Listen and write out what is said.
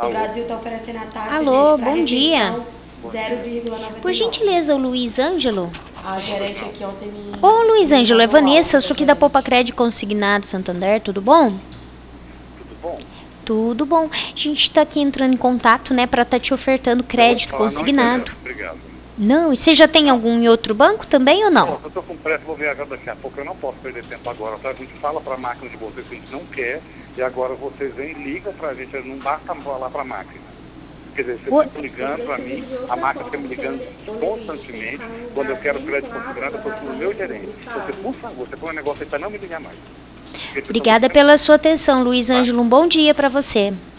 O Alô? Brasil está oferecendo a taxa, Alô, gente, para bom dia. retenção 0,99. Por gentileza, o Luiz Ângelo? A gerente aqui ontem me... Ô, Luiz me Ângelo, é mandou o Vanessa, áudio sou da aqui da gerente. Poupa Crédito Consignado Santander, tudo bom? Tudo bom? Tudo bom. A gente tá aqui entrando em contato, né, pra tá te ofertando Eu vou te crédito falar, não consignado. interessa. Obrigado. Não, e você já tem algum em outro banco também ou não? Eu estou com pressa, vou viajar daqui a pouco, eu não posso perder tempo agora. Tá? A gente fala para a máquina de vocês que a gente não quer, e agora vocês vêm e ligam para a gente, não basta falar para a máquina. Quer dizer, vocês ficam ligando para mim, a máquina fica me ligando constantemente, quando eu quero crédito consignado, eu procuro o meu gerente. Você, por favor, você põe um negócio aí para não me ligar mais. Obrigada pela sua atenção, Luiz Ângelo. Um bom dia pra você.